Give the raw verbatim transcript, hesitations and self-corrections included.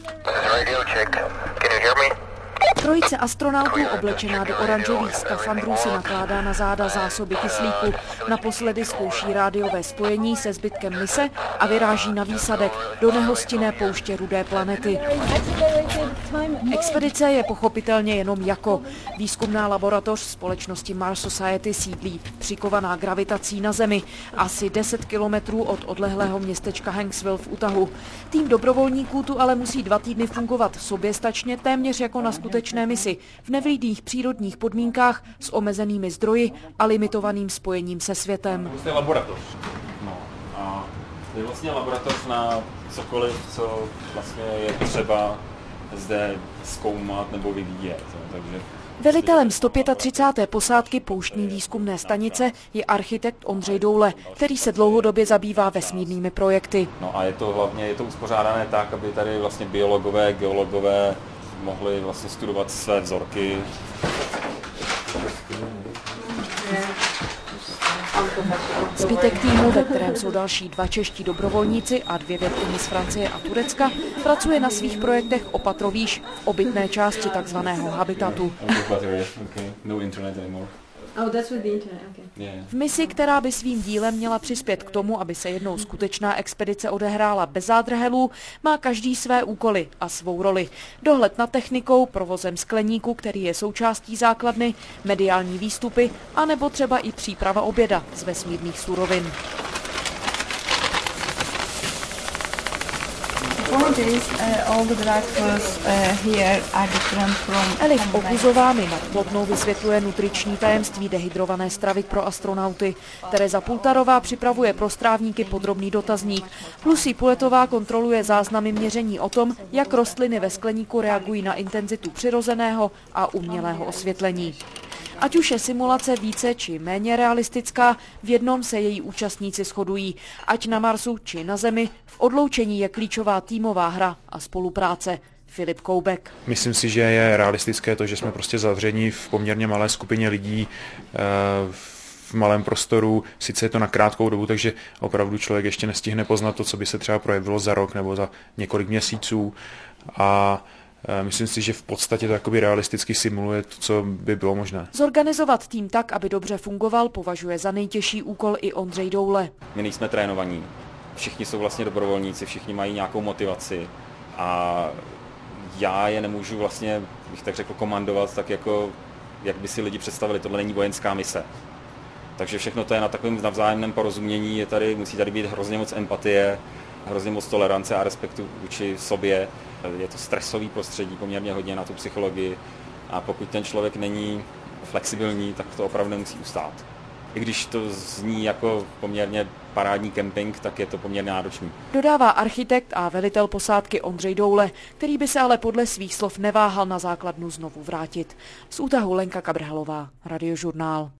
Trojice astronautů oblečená do oranžových skafandrů si nakládá na záda zásoby kyslíku. Naposledy zkouší rádiové spojení se zbytkem mise a vyráží na výsadek do nehostinné pouště Rudé planety. Expedice je pochopitelně jenom jako. Výzkumná laboratoř společnosti Mars Society sídlí přikovaná gravitací na Zemi, asi deset kilometrů od odlehlého městečka Hanksville v Utahu. Tým dobrovolníků tu ale musí dva týdny fungovat soběstačně, téměř jako na skutečné misi, v nevlídných přírodních podmínkách s omezenými zdroji a limitovaným spojením se světem. To je laboratoř. No, a to je vlastně laboratoř na cokoliv, co vlastně je třeba zde zkoumat nebo vyvíjet. Takže Velitelem sto třicáté páté posádky pouštní výzkumné stanice je architekt Ondřej Doule, který se dlouhodobě zabývá vesmírnými projekty. No a je to hlavně je to uspořádané tak, aby tady vlastně biologové, geologové mohli vlastně studovat své vzorky. Zbytek týmu, ve kterém jsou další dva čeští dobrovolníci a dvě vědkyně z Francie a Turecka, pracuje na svých projektech opatrovýš v obytné části takzvaného habitatu. V misi, která by svým dílem měla přispět k tomu, aby se jednou skutečná expedice odehrála bez zádrhelů, má každý své úkoly a svou roli. Dohled nad technikou, provozem skleníku, který je součástí základny, mediální výstupy, anebo třeba i příprava oběda z vesmírných surovin. Elif Ochuzová mi nad Plotnou vysvětluje nutriční tajemství dehydrované stravy pro astronauty. Tereza Pultarová připravuje pro strávníky podrobný dotazník. Lucy Puletová kontroluje záznamy měření o tom, jak rostliny ve skleníku reagují na intenzitu přirozeného a umělého osvětlení. Ať už je simulace více či méně realistická, v jednom se její účastníci shodují. Ať na Marsu či na Zemi, v odloučení je klíčová týmová hra a spolupráce. Filip Koubek. Myslím si, že je realistické to, že jsme prostě zavření v poměrně malé skupině lidí v malém prostoru. Sice je to na krátkou dobu, takže opravdu člověk ještě nestihne poznat to, co by se třeba projevilo za rok nebo za několik měsíců. A myslím si, že v podstatě to jakoby realisticky simuluje to, co by bylo možné. Zorganizovat tým tak, aby dobře fungoval, považuje za nejtěžší úkol i Ondřej Doule. My nejsme trénovaní. Všichni jsou vlastně dobrovolníci, všichni mají nějakou motivaci a já je nemůžu vlastně, bych tak řekl, komandovat tak jako, jak by si lidi představili. Tohle není vojenská mise. Takže všechno to je na takovém navzájemném porozumění, je tady, musí tady být hrozně moc empatie, hrozně moc tolerance a respektu vůči sobě. Je to stresový prostředí, poměrně hodně na tu psychologii a pokud ten člověk není flexibilní, tak to opravdu nemusí ustát. I když to zní jako poměrně parádní kemping, tak je to poměrně náročný. Dodává architekt a velitel posádky Ondřej Doule, který by se ale podle svých slov neváhal na základnu znovu vrátit. Z Útahu Lenka Kabrhelová, Radiožurnál.